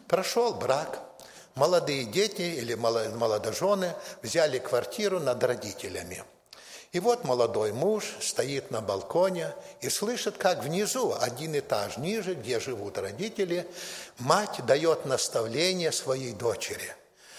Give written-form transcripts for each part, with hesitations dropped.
Прошел брак. Молодые дети или молодожены взяли квартиру над родителями. И вот молодой муж стоит на балконе и слышит, как внизу, один этаж ниже, где живут родители, мать дает наставление своей дочери.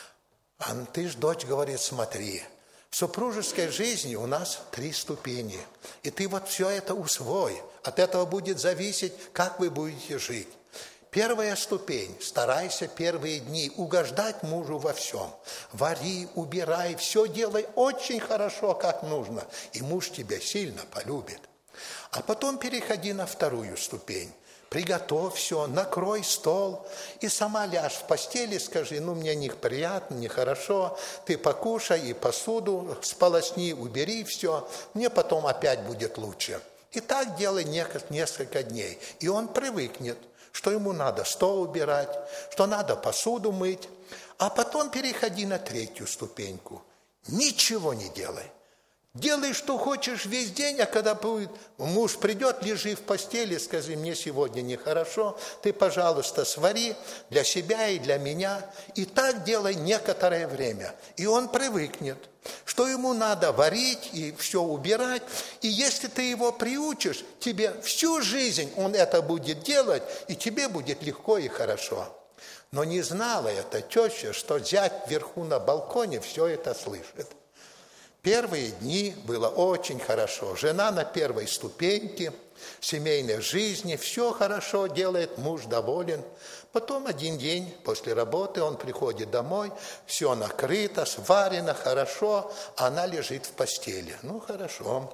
Ты ж, дочь, говорит, смотри, в супружеской жизни у нас 3 ступени. И ты вот все это усвой. От этого будет зависеть, как вы будете жить. Первая ступень. Старайся первые дни угождать мужу во всем. Вари, убирай, все делай очень хорошо, как нужно. И муж тебя сильно полюбит. А потом переходи на вторую ступень. Приготовь все, накрой стол и сама ляжь в постели, скажи, мне неприятно, нехорошо, ты покушай и посуду сполосни, убери все, мне потом опять будет лучше. И так делай несколько дней, и он привыкнет, что ему надо стол убирать, что надо посуду мыть, а потом переходи на 3-ю ступеньку. Ничего не делай. Делай, что хочешь весь день, а когда муж придет, лежи в постели, скажи, мне сегодня нехорошо, ты, пожалуйста, свари для себя и для меня. И так делай некоторое время. И он привыкнет, что ему надо варить и все убирать. И если ты его приучишь, тебе всю жизнь он это будет делать, и тебе будет легко и хорошо. Но не знала эта теща, что зять вверху на балконе все это слышит. Первые дни было очень хорошо. Жена на 1-й ступеньке семейной жизни, все хорошо делает, муж доволен. Потом один день после работы он приходит домой, все накрыто, сварено, хорошо, а она лежит в постели. Хорошо.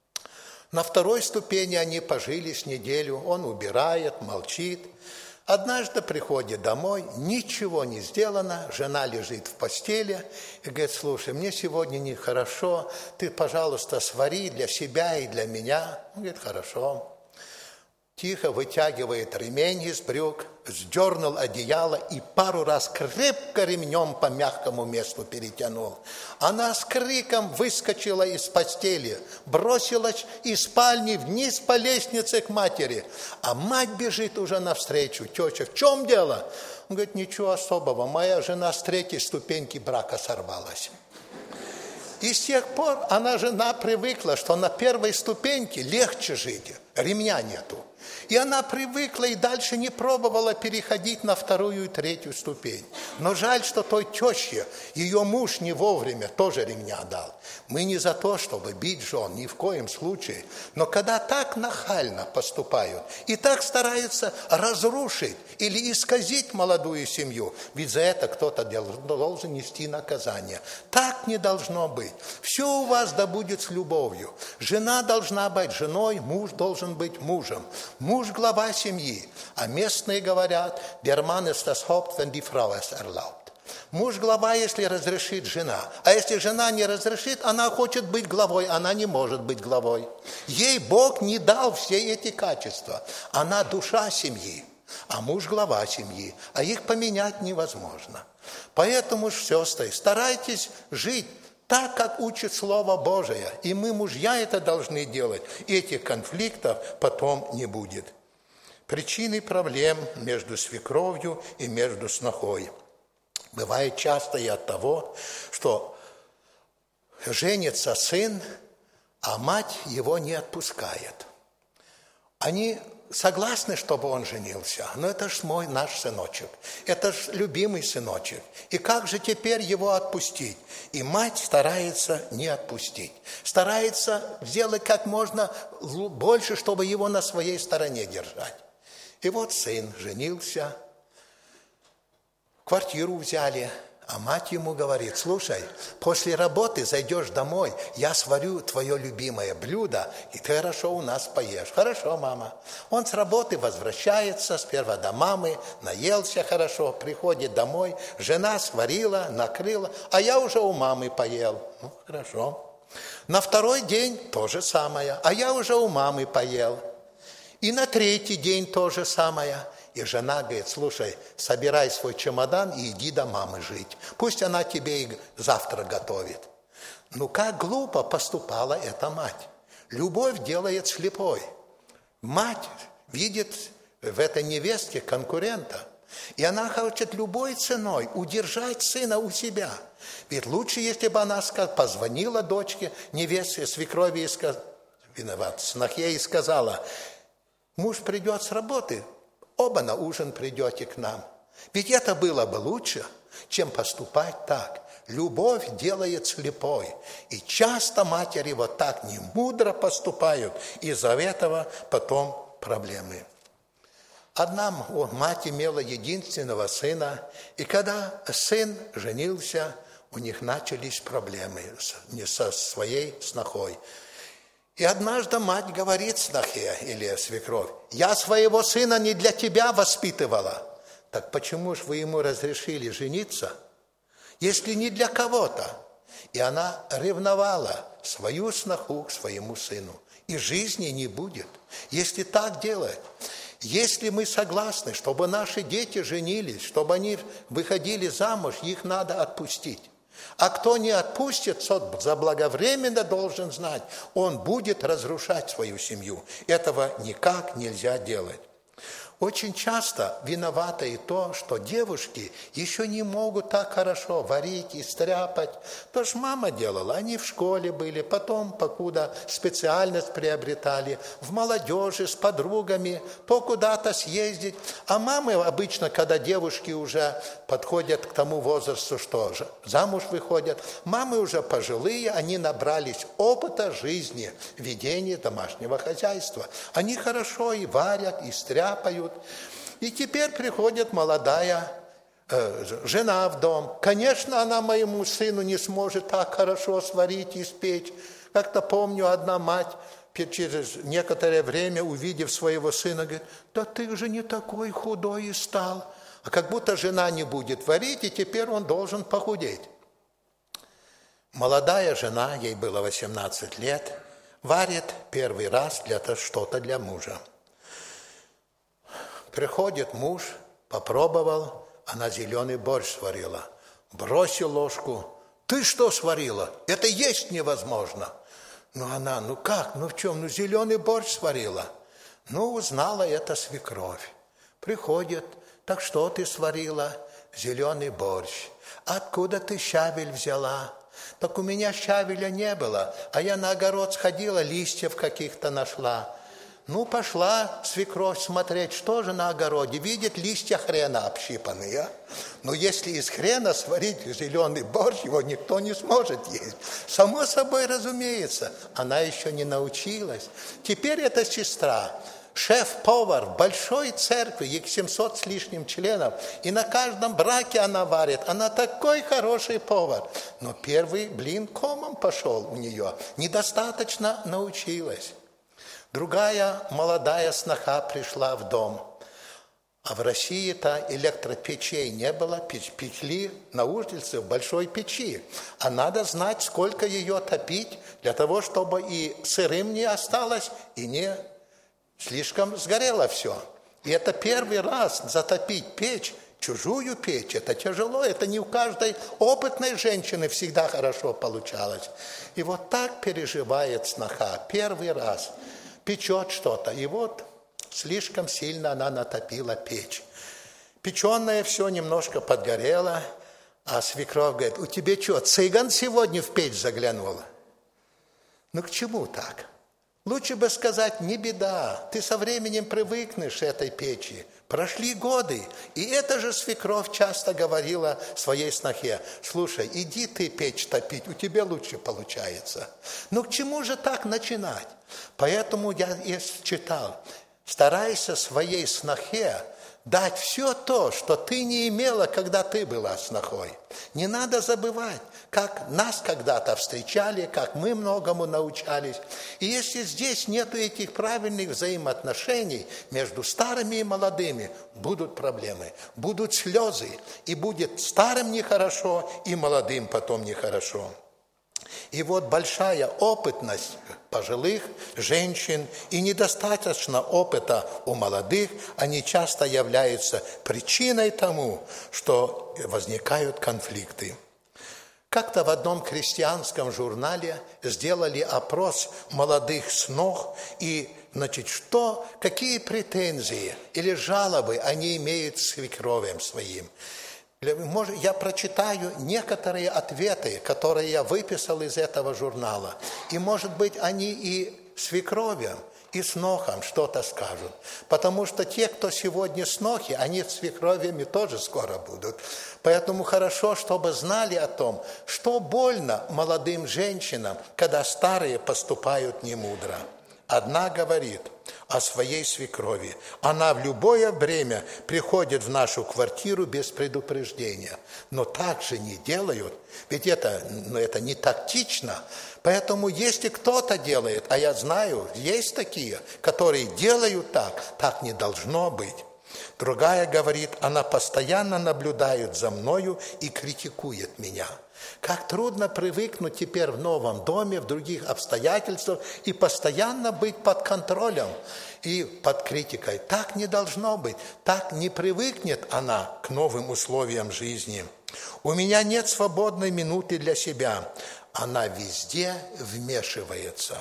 На 2-й ступени они пожили с неделю, он убирает, молчит. Однажды приходит домой, ничего не сделано, жена лежит в постели и говорит, слушай, мне сегодня нехорошо, ты, пожалуйста, свари для себя и для меня. Он говорит, хорошо. Тихо вытягивает ремень из брюк, сдернул одеяло и пару раз крепко ремнем по мягкому месту перетянул. Она с криком выскочила из постели, бросилась из спальни вниз по лестнице к матери. А мать бежит уже навстречу. Тетя, в чем дело? Он говорит, ничего особого, моя жена с 3-й ступеньки брака сорвалась. И с тех пор жена привыкла, что на 1-й ступеньке легче жить, ремня нету. И она привыкла и дальше не пробовала переходить на 2-ю и 3-ю ступень. Но жаль, что той теще ее муж не вовремя тоже ремня дал. Мы не за то, чтобы бить жен, ни в коем случае. Но когда так нахально поступают и так стараются разрушить или исказить молодую семью, ведь за это кто-то должен нести наказание. Так не должно быть. Все у вас да будет с любовью. Жена должна быть женой, муж должен быть мужем. Муж – глава семьи, а местные говорят, der Mann ist das Haupt, wenn die Frau es erlaubt. Муж – глава, если разрешит жена. А если жена не разрешит, она хочет быть главой, она не может быть главой. Ей Бог не дал все эти качества. Она душа семьи, а муж – глава семьи, а их поменять невозможно. Поэтому, сестры, старайтесь жить так, как учит Слово Божие. И мы, мужья, это должны делать. И этих конфликтов потом не будет. Причины проблем между свекровью и между снохой бывает часто и от того, что женится сын, а мать его не отпускает. Они согласны, чтобы он женился, но это ж наш сыночек, это ж любимый сыночек. И как же теперь его отпустить? И мать старается не отпустить, старается сделать как можно больше, чтобы его на своей стороне держать. И вот сын женился, квартиру взяли, а мать ему говорит, слушай, после работы зайдешь домой, я сварю твое любимое блюдо, и ты хорошо у нас поешь. Хорошо, мама. Он с работы возвращается, сперва до мамы, наелся хорошо, приходит домой, жена сварила, накрыла, а я уже у мамы поел. Хорошо. На 2-й день то же самое, а я уже у мамы поел. И на 3-й день то же самое. И жена говорит, слушай, собирай свой чемодан и иди до мамы жить. Пусть она тебе и завтра готовит. Как глупо поступала эта мать. Любовь делает слепой. Мать видит в этой невестке конкурента. И она хочет любой ценой удержать сына у себя. Ведь лучше, если бы она позвонила дочке, невесте, свекрови, снохе и сказала: муж придет с работы, оба на ужин придете к нам. Ведь это было бы лучше, чем поступать так. Любовь делает слепой. И часто матери вот так немудро поступают. Из-за этого потом проблемы. Одна мать имела единственного сына. И когда сын женился, у них начались проблемы со своей снохой. И однажды мать говорит снохе или свекровь: я своего сына не для тебя воспитывала. Так почему же вы ему разрешили жениться, если не для кого-то? И она ревновала свою сноху к своему сыну. И жизни не будет, если так делать. Если мы согласны, чтобы наши дети женились, чтобы они выходили замуж, их надо отпустить. А кто не отпустит, заблаговременно должен знать, он будет разрушать свою семью. Этого никак нельзя делать. Очень часто виновато и то, что девушки еще не могут так хорошо варить и стряпать. То ж мама делала, они в школе были, потом, покуда специальность приобретали, в молодежи с подругами, то куда-то съездить. А мамы обычно, когда девушки уже подходят к тому возрасту, что замуж выходят, мамы уже пожилые, они набрались опыта жизни, ведения домашнего хозяйства. Они хорошо и варят, и стряпают. И теперь приходит молодая жена в дом. Конечно, она моему сыну не сможет так хорошо сварить и испечь. Как-то помню, одна мать через некоторое время, увидев своего сына, говорит: да ты же не такой худой и стал. А как будто жена не будет варить, и теперь он должен похудеть. Молодая жена, ей было 18 лет, варит первый раз что-то для мужа. Приходит муж, попробовал, она зеленый борщ сварила. Бросил ложку: ты что сварила? Это есть невозможно. Она: как, в чем? Зеленый борщ сварила. Узнала это свекровь. Приходит: так что ты сварила? Зеленый борщ. Откуда ты щавель взяла? Так у меня щавеля не было, а я на огород сходила, листьев каких-то нашла. Пошла свекровь смотреть, что же на огороде. Видит, листья хрена общипанные. Если из хрена сварить зеленый борщ, его никто не сможет есть. Само собой разумеется, она еще не научилась. Теперь эта сестра, шеф-повар в большой церкви, их 700 с лишним членов, и на каждом браке она варит. Она такой хороший повар. Но первый блин комом пошел у нее. Недостаточно научилась. Другая молодая сноха пришла в дом. А в России-то электропечей не было, пекли на улице в большой печи. А надо знать, сколько ее топить, для того, чтобы и сырым не осталось, и не слишком сгорело все. И это первый раз затопить печь, чужую печь, это тяжело, это не у каждой опытной женщины всегда хорошо получалось. И вот так переживает сноха первый раз. Печет что-то, и слишком сильно она натопила печь. Печеное все немножко подгорело, а свекровь говорит: у тебя что, цыган сегодня в печь заглянула? К чему так? Лучше бы сказать: не беда, ты со временем привыкнешь к этой печи. Прошли годы, и эта же свекровь часто говорила своей снохе: слушай, иди ты печь топить, у тебя лучше получается. К чему же так начинать? Поэтому я и читал: старайся своей снохе дать все то, что ты не имела, когда ты была снохой. Не надо забывать, как нас когда-то встречали, как мы многому научались. И если здесь нет этих правильных взаимоотношений между старыми и молодыми, будут проблемы, будут слезы, и будет старым нехорошо, и молодым потом нехорошо. И большая опытность пожилых женщин и недостаточно опыта у молодых, они часто являются причиной тому, что возникают конфликты. Как-то в одном крестьянском журнале сделали опрос молодых снох, и значит, какие претензии или жалобы они имеют к свекровям своим. Я прочитаю некоторые ответы, которые я выписал из этого журнала. И, может быть, они и свекровям, и снохам что-то скажут. Потому что те, кто сегодня снохи, они свекровями тоже скоро будут. Поэтому хорошо, чтобы знали о том, что больно молодым женщинам, когда старые поступают немудро. Одна говорит о своей свекрови. Она в любое время приходит в нашу квартиру без предупреждения. Но так же не делают, ведь это не тактично. Поэтому если кто-то делает, а я знаю, есть такие, которые делают так не должно быть. Другая говорит, она постоянно наблюдает за мною и критикует меня. Как трудно привыкнуть теперь в новом доме, в других обстоятельствах и постоянно быть под контролем и под критикой. Так не должно быть, так не привыкнет она к новым условиям жизни. У меня нет свободной минуты для себя. Она везде вмешивается.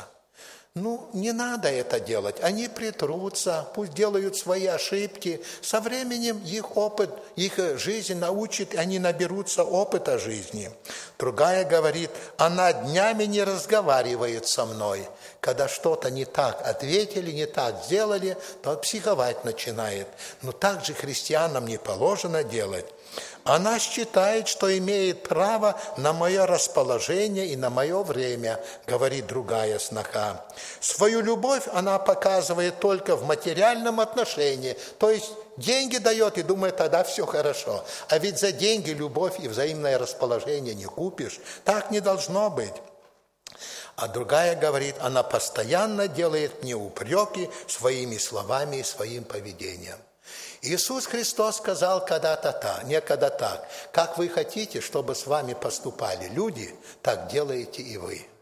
Не надо это делать. Они притрутся, пусть делают свои ошибки. Со временем их опыт, их жизнь научит, они наберутся опыта жизни. Другая говорит, она днями не разговаривает со мной. Когда что-то не так ответили, не так сделали, то психовать начинает. Но так же христианам не положено делать. Она считает, что имеет право на мое расположение и на мое время, говорит другая сноха. Свою любовь она показывает только в материальном отношении, то есть деньги дает и думает, тогда все хорошо. А ведь за деньги любовь и взаимное расположение не купишь. Так не должно быть. А другая говорит, она постоянно делает мне упреки своими словами и своим поведением. Иисус Христос сказал некогда так, как вы хотите, чтобы с вами поступали люди, так делаете и вы.